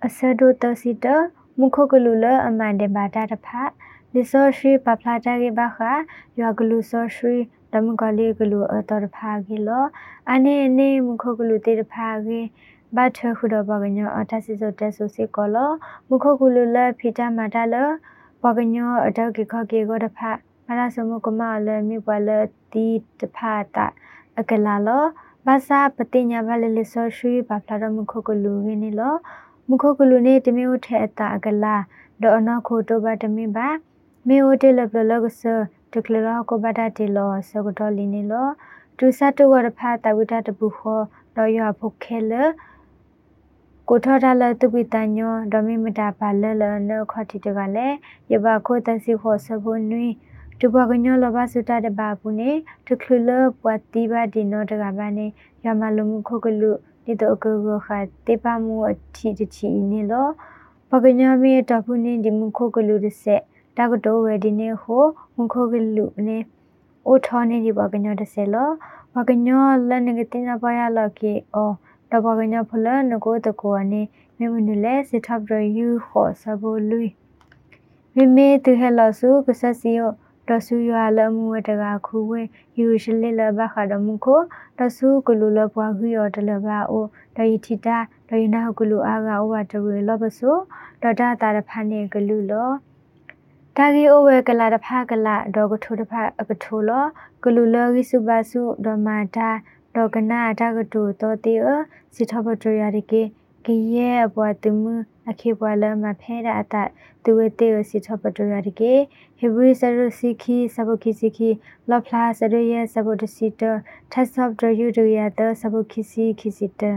asado tosita mukhogulula amande bata tapha liso shri paplata ge bakha yagulu so shri damukali gulu atorpha gilo ane ne mukhogulu te tapha ge bathe khudo baganyo athasiso teso sikolo mukhogulula phita matala baganyo adagi khage go tapha marasomo komala mi bwala ti tapha ta akalalo basa patinya balele so shri paplata mukhogulu ge lo mukhogulu ne temi uthe ata agala do ana khoto ba temi ba me ote lablogso tuklara ko bada te lo sogotoli ne lo tu satu war pha ta wita tabu kho do ya phokhele ko thoda la tu bitanyo do mi mata ba le no khoti to ga le yaba kho ta si kho sabo nui tu ba gnyo lo ba suta de ba bu ne tuklulo pwati ba di no de ga ba ne yamalu mukhogulu ni to ko kha te pa mu chi chi ni lo baganyo me ta pu ni di mukhogulu de se ta ko do we di ne ho mukhogulu ne o tho ne di baganyo de se lo baganyo la ne tin na pa ya lo ki o ta baganyo phla no ko to ko ne me mu le se thap ro yu ho sa bo lui me me tu he lo su ko sa si yo to su yo la mu ta ga khu we yu shile la ba kha do mu ko to su ko lu lo bwa hu yo de la ba o to yi thi ta to yi na ko lu a ga o wa to we lo ba so to ta ta da pha ne ko lu lo ta gi o we kala da pha kala do ko tho da pha ko tho lo ko lu lo gi su ba su do ma ta do ka na ta ko to te o si tho ba to ya de ke ye bwa tu mu akhe bwa la ma phe da ata tu we te o si tho ba to ya de ke hebrew sa ro sikhi sabo ki sikhi lo phla sa ro ye sabo de si to thas of the you do ya the sabo ki si to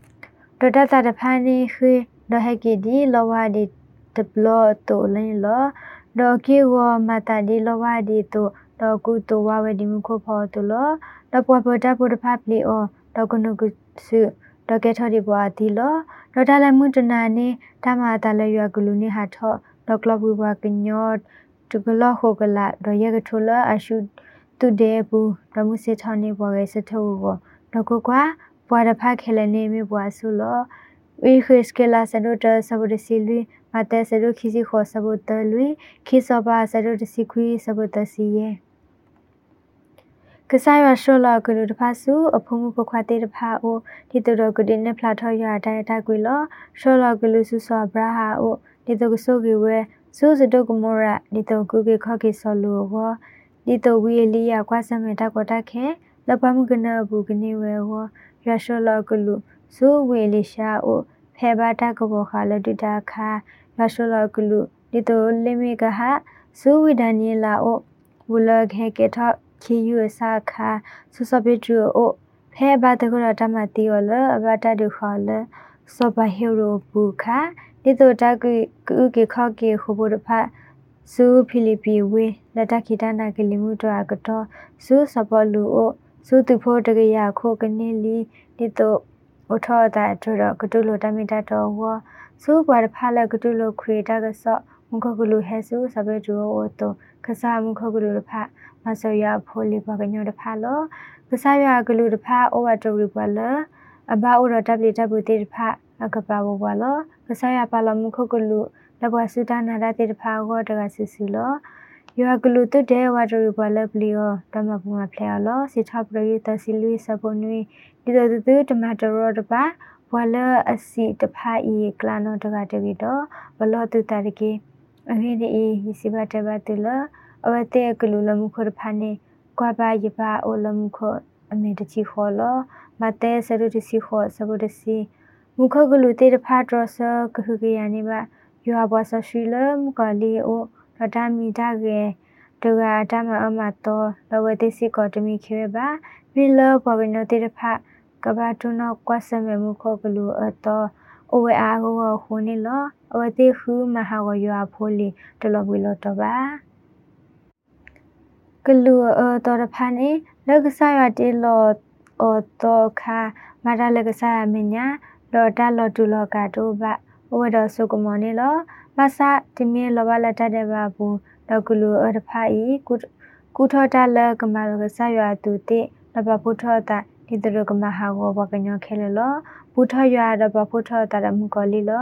do ta ta da pha ni khwe do ha ki di lo wa di de blo to le lo do ki wo ma ta di lo wa di to do ku to wa we di mu kho pho to lo do pwa pwa ta pwa pha pli o do ku no ku su do ke tho di bwa di lo do ta la mu to na ni ta ma ta le ya ku lu ni ha tho do klo bu bwa ka nyo tu glo ho gala do ye ka tho la a shu tu de bu do mu se tho ni bwa ge se tho go do ko kwa bwa da pha khele ne mi bwa su lo we khis ke la sa do ta sa bu de si lui ma te sa do khisi kho sa bu ta lui khiso ba sa do de si khui sa bu ta si yeကစားရရှောလာကလူတဖာစုအဖုံမှုပခွာတေတဖာအိုဒီတတော်ကဒီနေဖလာထောရတိုင်တိုင်ကွေလောရှောလာကလူစုစောဘရာဟာအိုဒီတကဆုကေဝဲစုစတုကမောရဒီတကူကေခော့ကေဆောလူဟောဒီတဝီလီယာကွာစမေတာကောတခဲလပမှုကနဘူးကနေဝဲဟောရရှောလာကလူစုဝေလီရှာအိုဖဲဘာတာကဘောခါလဒူတာခါရရှောလာကလူဒီတလေမေကဟာစုဝိဒနီလာအိုဝလခဲကေထောခီယူစာခါဆဆပိတူအိုဖဲဘာတကရတမတီော်လအဘတာဒုခေါ်လစဘဟီရိုဘူခါဒီတိုတကူကူကေခော့ကေခုဘရဖာစူဖိလစ်ပီဝေလက်တခိတနာကလီမှုတော့ကတော့စူစပလူအိုစူတူဖို့တကရခိုကနေလီဒီတိုအထောတာတော့ကတူလိုတမီတာတော့ဝစူပွားဖာလကတူလိုခွေတာကဆော့မခကလူဟဲဆူစပတူအိုတိုခဆာမခကလူဖာမဆောရဖိုလီပကညောတဖာလောကဆာရကလူတဖာအိုဝတရီပွာလအဘာအိုရတပလီတပူတေတဖာအကပါဘောပွာလောကဆာရပါလမခကလူလဘဝစူတာနာတေတဖာဟောတကဆူဆူလောယောကလူတုတဲဝတရီပွာလပလီယောတမပူမဖလဲလောစီထပရိတစီလူစပနွေဒီတတူတမတရောတပါဘွာလအစီတဖာဤကလာနောတကတပြီတော့ဘလောတုတရကေအခေဒီဤစီဘတဘတလအဝတဲကလူလမှုခရဖာနေကွာပါယပါအိုလမှုခအမေတချီခေါ်လောမတဲဆရုတစီခေါ်စဘုတစီမုခကလူတေတဖာဒရဆကခုကရနေပါယောဘဆရှိလမကလီအိုရတမီတာကေတကတမအမတော်လဝတိစီကောတမီခေပါမီလောပကညတေတဖာကဘာတုနောကွာစမေမုခကလူအတော်အိုဝအာကိုခုန်နေလောအဝတိခုမဟာဝယောဖိုလီတလဘွေလောတပါကလူတော်တဖာနေလက်ကဆာရတေလောအော်တော့ခါမရလက်ကဆာမညာလော်တာလော်တူလော်ကာတိုဘဝဒဆုကမောနေလောမဆာတိမေလောဘလတတဲ့ဘာဘူးတော့ကလူတဖာဤကုထောတာလကမလကဆာရတူတေလဘဖုထောတာဒီတရကမဟာဝဘကညောခဲလောဖုထောရရဘဖုထောတာရမှုကလီလော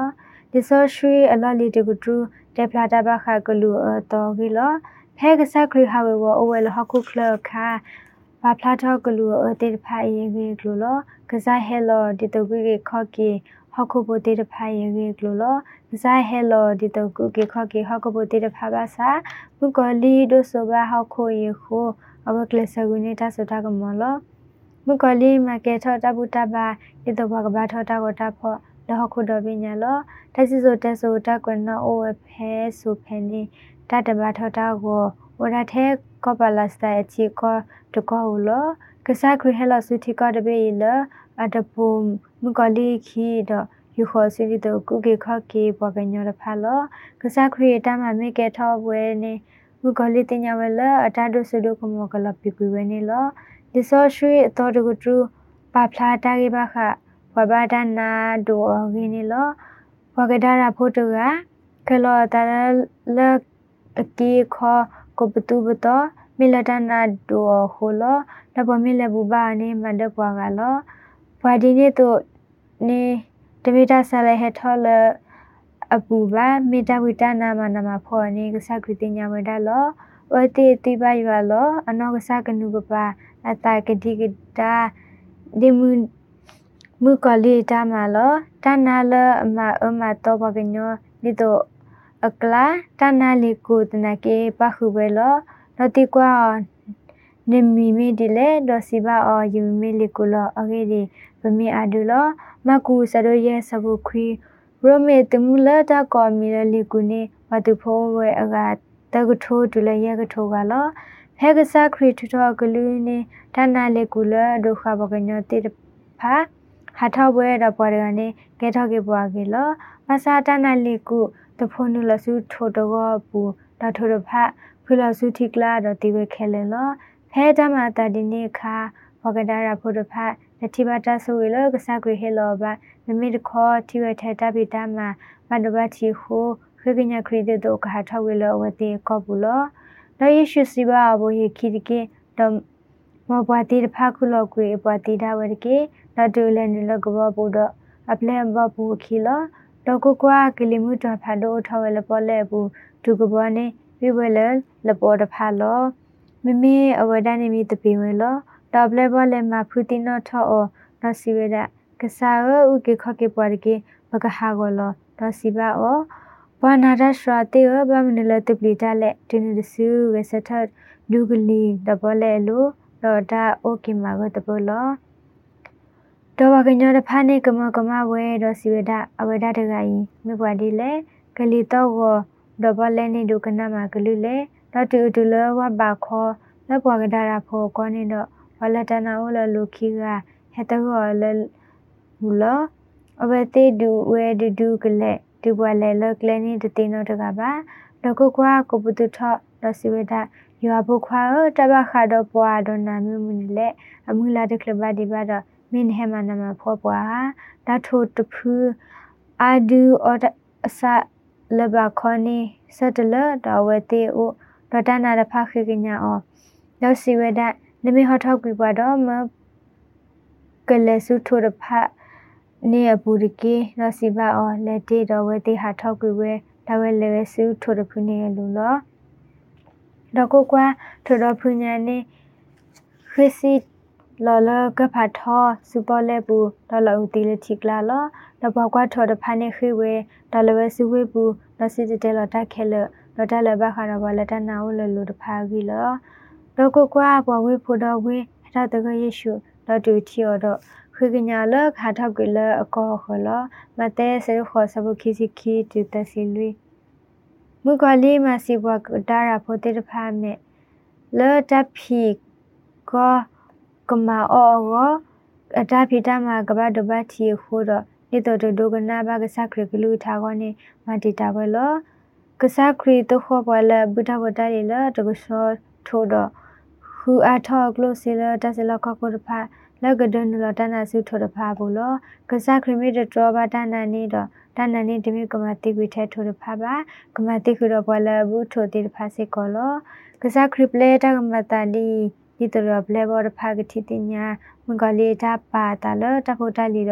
ดิซอช่วยอลอลีตกุตรูเตพลาตาบาคากลูตอกิลอแพ้กษักรีฮาวเวอเวลฮอคุคลค่ะปาพลาทอกลูเตพาเยเกกลูลอกษัเฮลอดิตกุเกขอกีฮอคุโบเตพาเยเกกลูลอกษัเฮลอดิตกุเกขอกีฮอคุโบเตพาบาซามุกอลีโดโซบาฮอโคเยโคอเวกเลสกุเนตาสุตากมอลมุกอลีมาเกทอตาบุตาบาดิตบกบาทอตากตาพอลฮอคุดอบิญญาลทะซิโซเตโซตากวนโอเวเพสุเพนีตาตบาทอตาโกโอราเทก็ปาลาสตาอชิก็ตะก็โลกษักรีเฮลสุธิก็ตะเบยลอะตะปุมมุกอลีคีดยูขอสิริตกุเกขอกีปอกญอรพาลกษักรีตามาเมเกทอเวนีมุกอลีติญาเวลอะตาดุสุดุกมอกลปิกุเวนีลดิซอช่วยตอดกุตรูปาพลาตากิบาคะปะบาดานาดูอกินีลปอกดาราโพตุกาคลอตาลกีขอกบตุบตอมิลดานาดูโฮลตะปมิลบุบานีมันดปวากาลปวาดีนีตุนีတမိတာဆလဲဟက်ထော်လအပူပါမေတဝိတနာမနာမဖော်နေကစားကတိညာဝဒလောဝတိတိပါယလောအနောကစားကနုကပါအတာကတိကတာဒီမူကလေးတာမလောတနာလအမတော့ပကညောဒီတော့အကလာတနာလီကိုတနကေပခုပဲလောနတိကွာနေမီမီဒီလေဒစီဘာအောယူမီလီကိုလောအဂေဒီဗမီအဒူလောမကူစရရဲစဘူခွီရိုမေတမူလာတာကောမီလီကူနေဝတုဖိုးဝဲအကတကထိုးတူလေရဲကထိုးကလောဖဲကစားခရီထထောကလူနေတနာလေကူလဒုခဘကညတိဖာဟာထောပွဲတော့ပေါ်ရကနေကဲထောကေပွားကေလောမဆာတနာလေကူတဖိုးနုလစုထိုးတော့ပူတထိုးတော့ဖဖူလစုထိကလာတော့တိဝဲခဲလေလောဖဲတမတာဒီနေခါဘကဒါရာဖို့တော့ဖနတိဘတာဆိုရလကစားခွေဟဲလောပါမမေတခေါ်တိဝဲထဲတပိတမမန္တဘတိဟုခေကညာခရီဒတော့ခါထောက်ဝဲလောဝတိကောဘူးလောတော့ယေရှုစီဘာဘောယေခိတကေတော့မဘွားတိတဖခုလောကွေဘွားတိဒါဝရကေတော့တူလဲနေလကဘောဘူးတော့အပလဲဘဘူးခီလောတော့ကိုကွာကလီမူတော်ဖာတော့ထောက်ဝဲလပေါ်လဲဘူးသူကဘောနေပြဝဲလလပေါ်တဖာလောမမေအဝဒနေမီတပီဝဲလောတော့လဲပေါ်လဲမှာဖူတီနော်ထောအောနော်စီဝဲဒကစားဥကေခကေပွားကေဘကဟာကောလောတော့စီပါအောဘာနာရရှရာတေဘမနလတပလီတလက်တင်းနဆူဝဲစထဒူဂလီတပေါ်လဲလိုတော့ဒါအိုကေမာကတပေါ်လောတော့ဝကညောတဖာနေကမဝဲတော့စီဝဲဒအဝဲဒတကကြီးမြပွားဒီလေကလီတော့ကောတော့ပေါ်လဲနေဒုကနာမှာကလူလေတော့တူလောဝဘာခောလက်ပွားကဒါရာဖောကောနေတော့ဝလတနာအိုလလူခီကဟဲ့တော့လဘူလောအဝဲတေဒူဝဲဒူကလေဒီဘွာလဲလကလဲနေတတိနောတကပါတော့ကိုကွာကိုပုတုထတော့စီဝဒရွာဘုခွာတဘခါတော့ပွာတော့နာမျိုးမူလေအမူလာတကလဘဒီပါတော့မင်းဟဲမနာမဖောပွာဒါထိုတဖူအာဒူအော်အစလဘခေါနီစတလတော့ဝဲတေအိုတော့တနာတဖခိကညာအောတော့စီဝဒနမေဟထောက်ကွေပွာတော့မကလဲစုထိုတဖနေအပူရကေတော့စီပါအောလက်တေတော့ဝဲတေဟာထောက်ကွေဝဲဒါဝဲလဲဝဲစုထိုတဖူနေလူလောတော့ကိုကွာထိုတော့ဖူညာနေခရစီလော်လကဖာထောစူပေါ်လဲပူတော့လော်တီလတိကလာလောတော့ဘကွာထောတဖာနေခေဝဲတော့လဲဝဲစုဝဲပူတော့စီတဲလော်တက်ခဲလောတော့တက်လဲဘခါတော့လက်တနာဝလဲလူတဖာကြီးလောတော့ကိုကွာဘဝေးဖို့တော့ဝေးဟတာတကယေရှုတော့တူချီတော့ခွေကညာလခါထောက်ကလအကောခလမတဲဆေခောစဘခိစီခီတူတစီလူမူကလေးမစီဘွားဒါရာဖို့တေတဖာမေလော်တဖီကောကမာအောအတာဖီတာမှာကဘာဒဘတီခိုးတော့ဒီတော့ဒုကနာဘကစခရကလူထားကောနေမတီတာပဲလောကစခရီတော့ခေါ်ပေါ်လာဘူတာဝတာလေလတကဆောထိုးတော့ဟူအထောက်ကလို့စီလတဆလခကိုတဖာလကဒနလတနာစုထိုးတဖာဘူးလောကစခရမီတတော်ဘာတနာနေတော့တနာနေတမီကမတိကွေထဲထိုးတဖာပါကမတိခုတော့ပေါ်လာဘူးထိုးတိတဖာစေကောလောကစခရပလေတာကမတာဒီတော်ဘလေဘောတဖာကတိတင်ညာမကလေးတာပါတာလတဖို့တလီတော့ဝ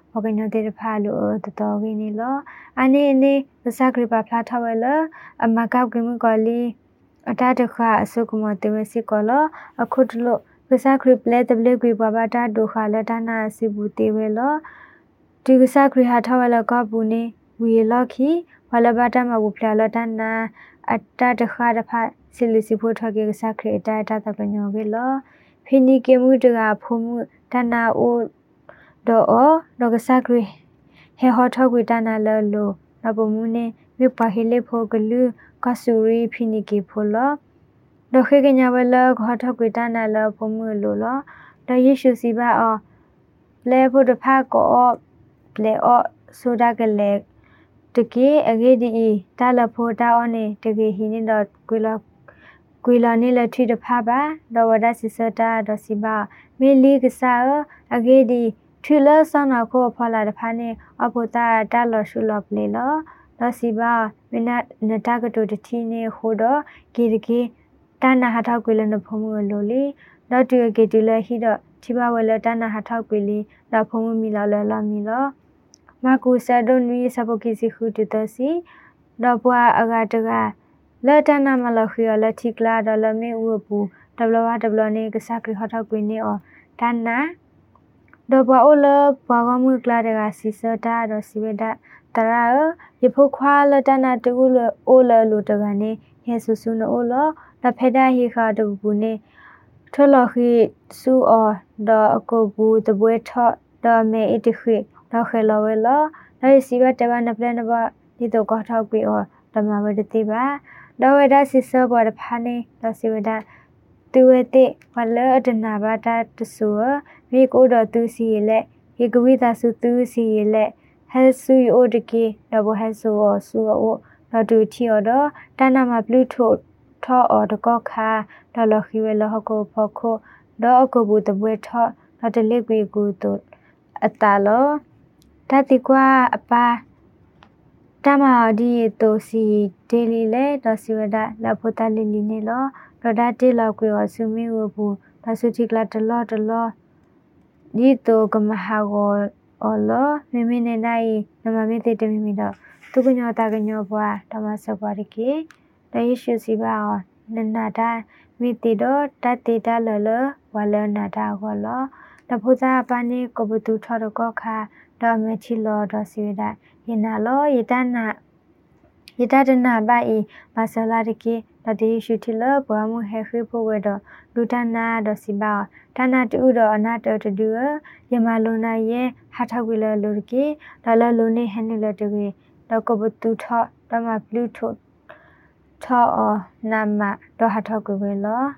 Pogano de Palo, the dog in law, Ane, the Sacripa Platawella, a Macau Gimugoli, a Tataka, a Sukumo, the Vesicolo, a Kutlo, the Sacri play the Blue Babata, Duha, Latana, Sibuti Velo, to the Sacri Hatawala Gabuni, we lucky, while a Batama Wupla Latana, at Tataka, Silisiputagi Sacri, Tatapano Velo, Pini Gemuda, Pumu, Tana, O. Do Sacri. He hot with Dana Lolo, Nabomune, Mipahile Pogulu, Kasuri, Piniki Polo. Do Higanawella, hot with Dana La Pomululo, the issue Siba or play for the park or play or Sodagale. The key a giddy, Tala Pota on it, the gay hinny Quilonilla to the Paba, the Wadasisota, the Siba, me league sour, a giddy. Triller son of Copola the Pane, Opota, Dalo Shulop Lilo, Dosiba, Minat Natagato the Tine Hodo, Giriki, Tana Hataquil and the Pomu Loli, not to a getula hido, Tibawella Tana Hataquili, the Pomu Mila Lamilo, Maku Sadon Nui Sabokisi Hututosi, Dopua Agataga, Latana Malachia, Latikla, the Lame Ubu, the Bloa the Blone, Sacri Hataquini or Tana. The Baola, Pagamu Gladega Sisota, the Siveda, Tara, Yipoquala Dana de Ula, Ola Lutagane, Hesusuna Ola, the Peda Hika de Bune, Tolohi, Su or the Gobu, the Bueta, the Me Itihi, the Helawella, the Siva Devana Planaba, Little Gotagui or the Mavadiba, the Weda Sisa, or the Pane, the Siveda. Tuete, Pala the Navata to Sua, make order to see let, Higuita su to see let, has sui odiki, double has or sua, not to Tiodo, Tanama Bluetooth, to or the coca, the Lohiwella Hoko Poco, Doko with the wet hot, not a liquid good. A talo, Tatikwa, a pa. Tama di to si daily le, Dosivada, La Potali Linelo. Rodate la que o sumi ubu, pasutikla the law, Dito Gamahago or law, Mimine nai, Namamite de Mimido, Tuguno Tagano Boa, Tomasa Bariki, the issue Siba, Nenada, Mitido, Tatita Lolo, Walla Nada Golo, the Puta Pani, Gobutu Todogoka, Dometi Lord Dosida, Inalo, Yitadana Bai, Masalariki, the issue tiller, Boamu Hehipo Wedo, Lutana Dosiba, Tana Udo, another to do a Yamaluna ye, Hatawilla Lurki, Dala Luni Henila degree, the Gobutu ta, Dama Bluetooth, ta or Nama, do Hataguilla.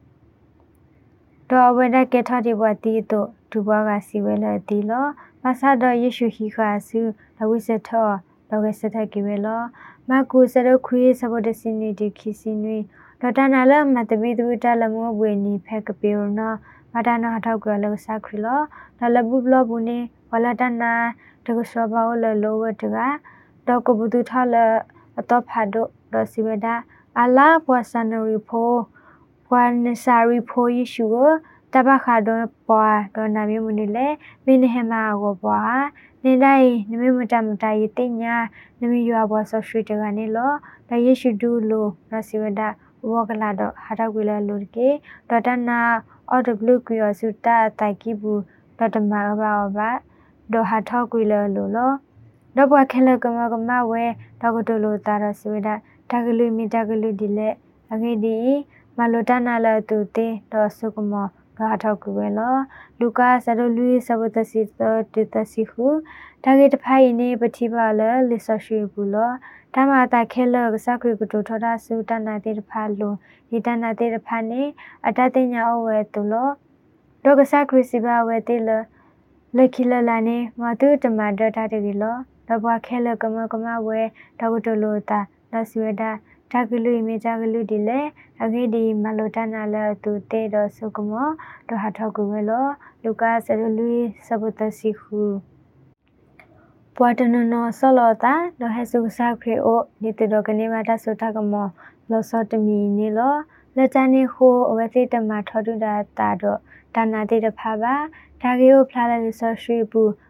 Do whether get hadi watito, to Baga Sivella Dilo, Masada Yishu Hikasu, the Wizard. The Westata Givelo, Maku said a quiz about the sinity kissinui, Dotana Matabidu Talamo Winnie Pekapirna, Madana Hataguelo Sacrilo, the Labublo Bune, Waladana, Tegosabaola lower Tega, Dokobutu Tala, a top hado, Dosiveda, Allah was an repo, one sari po issue, Tabacado Boa, Donami Munile, Minihema go Boa. Nidai, Nimimutamata Yetinya, Nimiua was of Shritanilo, the Yeshu do low, Rasivada, Wogalado, Hataguilla Lurke, Dotana, or the blue queer suta, Taikibu, Dotamaba, Do Hataguilla Lolo, Dobwa Kelagama way, Dagotolo Tarasivada, Tagalu Mitagalu dile, Agedi, Malotana la tute, Do Sukumo. Hataguelo, Lucas and Louis Sabotasito to the Sihu, Target Paine, Batibala, Lissashi Bulo, Tamata Keller, Sacri to Toda Sutana de Palo, Hitana de Pane, Atatena over to law, Dog Sacri Siba Wetilla, Lekilla Lane, Matu the Mother Tatagilo, Dabwa Keller Gamakama way, Dagotolota, Lasueda. Tagalu Mitagalu delay, Agedi Malotana la to Tedo Sokomo, to Hataguelo, Lucas and Louis Sabotasihu. Puatano Solota, the Hesu Sacre o Nitidoganimata Sotagamo, Losotomi Nilo, Letani ho Wethita Matoda Tado, Tanati the Pava, Tagio Plala Lisoshibu,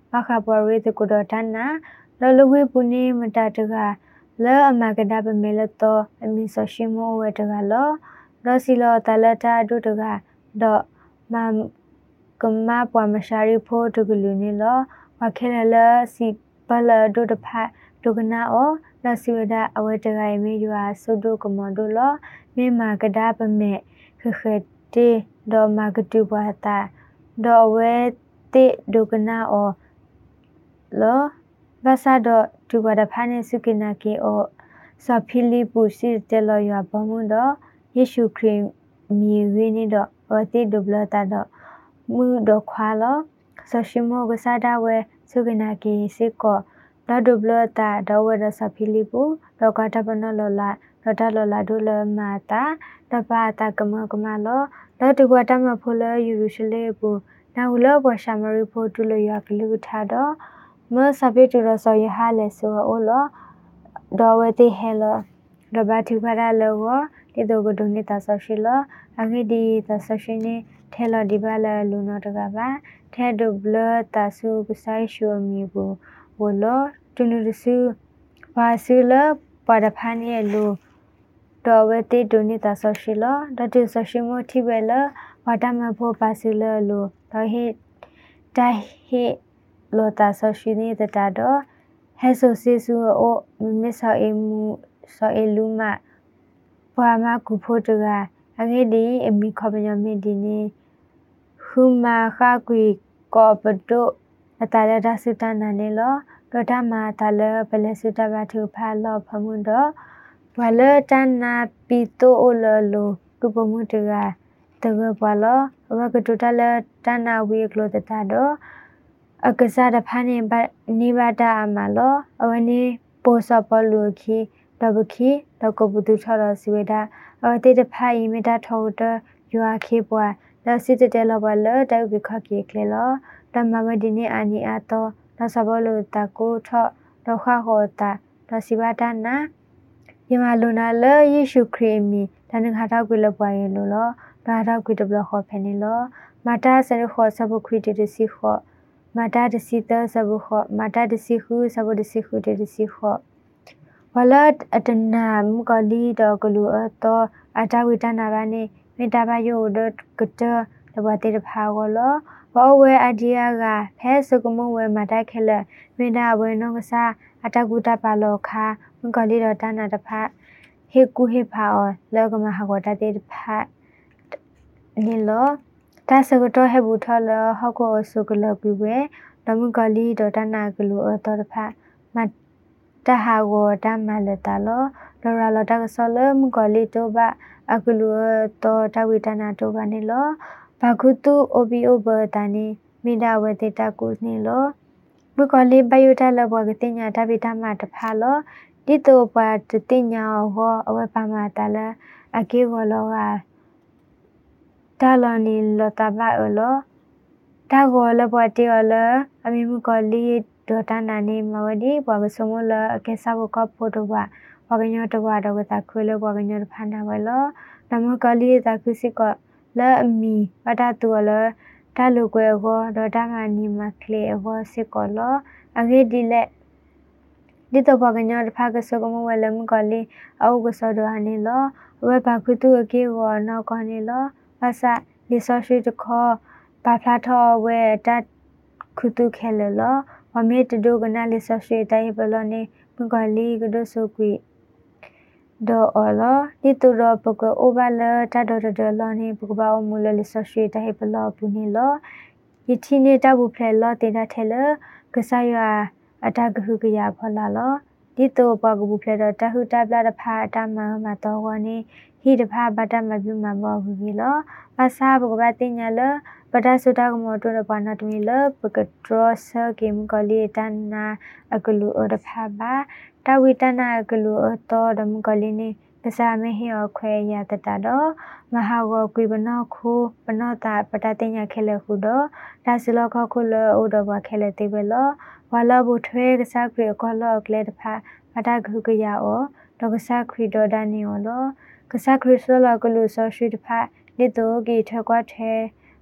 မခပေါ်ရီတကူတော်တနာလောလဝေပူနေမတတကလဲအမကဒါပမေလတော့အမီဆိုရှိမောဝဲတကလောဒေါ်စီလောတလတာဒုတကတော့မကမပွားမရှာရီဖို့တကလူနေလောဝခဲလစီပလဒုတဖတ်ဒုကနာအောလစီဝဒအဝဲတကရမေယူအားဆုဒုကမန်ဒုလောမေမာကဒါပမေခခတေဒေါ်မာကတူဘတာဒေါ်ဝဲတေဒုကနာအောလောဘာသာတော့ဒုဘဒဖာနေစုကိနာကေအောဆာဖီလီပူစီတဲလောရဘမွန်တော့ယေရှုခရစ်မီဝင်းနေတော့ဝတိဒုဘလတာတော့မူတော့ခွာလောဆရှိမောကစားတာဝဲစုကိနာကေစေကောဒေါ်ဒုဘလတာတော့ဝဲဆာဖီလီပူတော့ကတပနလောလာတော့တလောလာဒုလမာတာတပါတာကမကမလောတော့တကွာတမဖိုလယူရုရှလေပူနာဝလောဘရှာမရီဖိုတူလရကလူထားတော့မစပိတူရဆောရဟာလေဆိုအိုလောဒေါ်ဝဲတိဟဲလောဒဘာတူဖရာလောတိတောကဒုန်နေတာဆောရှိလောအဂိဒီသဆောရှိနေထဲလောဒီပါလာလူနောတကပါထဲဒုဘလတာဆုကဆိုင်ရှူမီဘူဝလောတူနုရစုဘာစီလပါဒဖာနီလူတော်ဝဲတိဒုန်နေတာဆောရှိလောဒတူဆောရှိမိုတိဝဲလဝါတမဖို့ပါစီလလူတော်ဟိတိုင်ဟိလောတာဆောရှိနေတာတော့ဟဲဆိုစီဆူအိုမစ်ဆောအေမူဆောအေလူမပွာမကူဖို့တကအငေဒီအမီခပညမီဒီနီဟူမာခါကွီကောပတိုအတရဒစတနာနေလောဒေါတာမာတလပလစတဘထုဖာလောဖမှုတော့ဘလတနာပီတိုအိုလလိုကုပမှုတကတကဘလောဝကတူတလတနာဝီကလိုတတာတော့အကစားတဖာနေနိဗဒအမလောအဝနေပိုစပလူခီတဘခီတကပုတုထရစီဝဒအဝတိတဖာယိမတာထောတယွာခေပွားလစစ်တဲလောဘလတောက်ခခေကလေလောတမမဒီနေအာနီအတောလစဘလူတကိုထဒခဟောတာလစီဝဒနာယမလူနာလယေရှုခရစ်မီတန်ခါတောက်ကွေလပွားရလို့လောဒါတောက်ကွေတဘလခောဖဲနေလောမာတာဆရခောဆဘခွေတတစီခောမာတာတစီတဆဘခောမာတာတစီခုဆဘတစီခုတတစီခောဝလတ်အတနာမကလီတော့ကလူအတော့အတဝိတနာဘာနေမေတ္တာဘယိုဒကတတဘတိတဖာကိုလောဘောဝဲအဒီယာကဖဲစကမဝဲမတိုက်ခဲလမေတ္တာဝဲနောကစားအတကုတပါလောခါမကလီတော့တနာတဖာဟေကူဟေဖာလောကမဟာကိုတတိတဖာနီလောတဆကတော့ဟေဘူးထောလဟောကိုဆုကလကွေဝဲတမကလီတော့တနာကလူအတော်တဖာမတဟာကိုတမလတလောလောရလတကဆောလမကလီတော့ဘအကလူတော့တဝိတနာတော့ဘာနေလောဘာကုတုအိုဘီအိုဘတာနေမိဒဝတေတကုနေလောမကလီဘယုတလဘကတိညာတပိတမတဖာလောတိတောပါတတိညာဟောအဝပမတလအကေဝလောကတလနီလတဘအလောတာဂောလဘတေောလအမီမကလီဒေါတနာနေမဝဒီဘဝစမလအကေဆဘကဖို့တော့ဘကညောတဘတော့ကတခွေလဘကညောဖာနာဝလောနမကလီတခုစီကလအမီပဒတူလတလူကွယ်ကိုဒေါတမနီမကလေကိုစီကလောအဂေဒီလက်ဒီတော့ဘကညောတဖာကစကမဝလမကလီအောကဆဒဟနီလောဝဲဘခုတူအကေကိုနောက်ကနေလောဘာသာဒီဆောရှိတခောဘာဖလာထောဝဲတခုတူခဲလောဝမေတဒုကနာလီဆောရှိတိုင်ဘလနေမကလီကဒဆုကွီဒေါ်အော်လဒီတူရပကအိုဘာလတဒဒလောနေပကဘာအမူလလဆောရှိတိုင်ဘလပူနေလောယတိနေတာဘူးဖလဲလောတေတာထဲလကဆာယအတကဟုကရဖလာလောဒီတိုပကဘူးဖလဲတော့တဟုတပလာတဖာအတမမတော်ဝနေဟိတဖာဘတမပြုမဘောဘူးကြီးလောဘာသာဘကဘာတင်ညာလပဒဆုတာကမောတုရပနာတမီလပကဒရဆကေမကလီတန်နာအကလူအရဖာဘာတဝိတနာကလူအတော်ဒမကလီနေကစားမဟေအခွဲရတတတော့မဟာဝကွေဘနောခုဘနောတာပတတင်ညာခဲလခုတော့ဒါစလောခခုလအိုဒဘခဲလတေဘလောဝါလဘုထွဲကစားခွေကောလောကလေတဖာပတခုကရအောဒကစားခွေတော်ဒနီအောလောကစားခရစ်စလကလူဆောရှိတဖာလစ်တိုဂီထကွာထဲ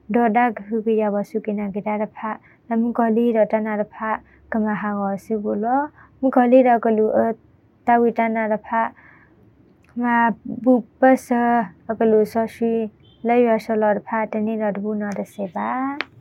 Doda Hugia was Sukina Gitarafa, Lamukoli, Rotanarafa, Kamaha Sibulo, Mukoli Ragalu, Tawitanarafa, Ma Bupasa, Agalu Soshi, Laya Solor Patani Radbuna de Seba.